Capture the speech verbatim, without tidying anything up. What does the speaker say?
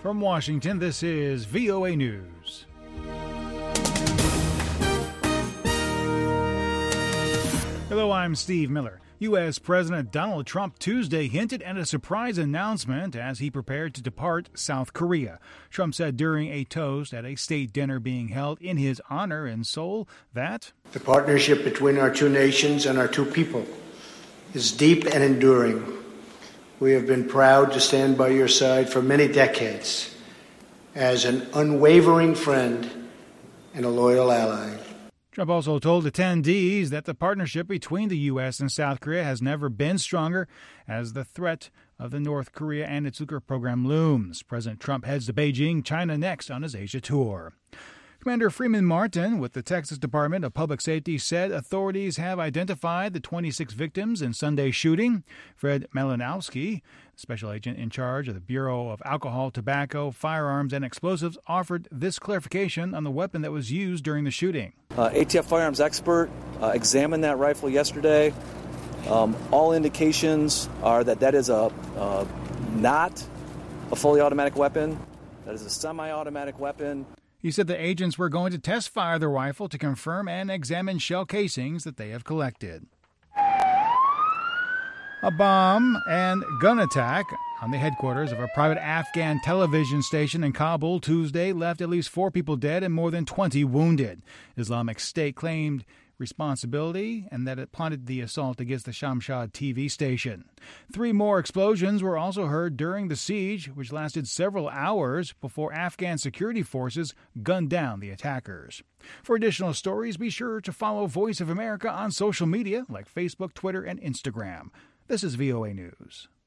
From Washington, this is V O A News. Hello, I'm Steve Miller. U S. President Donald Trump Tuesday hinted at a surprise announcement as he prepared to depart South Korea. Trump said during a toast at a state dinner being held in his honor in Seoul that the partnership between our two nations and our two people is deep and enduring. We have been proud to stand by your side for many decades as an unwavering friend and a loyal ally. Trump also told attendees that the partnership between the U S and South Korea has never been stronger as the threat of the North Korea and its nuclear program looms. President Trump heads to Beijing, China next on his Asia tour. Commander Freeman Martin with the Texas Department of Public Safety said authorities have identified the twenty-six victims in Sunday's shooting. Fred Malinowski, special agent in charge of the Bureau of Alcohol, Tobacco, Firearms, and Explosives, offered this clarification on the weapon that was used during the shooting. Uh, A T F firearms expert uh, examined that rifle yesterday. Um, all indications are that that is a uh, not a fully automatic weapon. That is a semi-automatic weapon. He said the agents were going to test fire the rifle to confirm and examine shell casings that they have collected. A bomb and gun attack on the headquarters of a private Afghan television station in Kabul Tuesday left at least four people dead and more than twenty wounded. Islamic State claimed responsibility and that it plotted the assault against the Shamshad T V station. Three more explosions were also heard during the siege, which lasted several hours before Afghan security forces gunned down the attackers. For additional stories, be sure to follow Voice of America on social media like Facebook, Twitter, and Instagram. This is V O A News.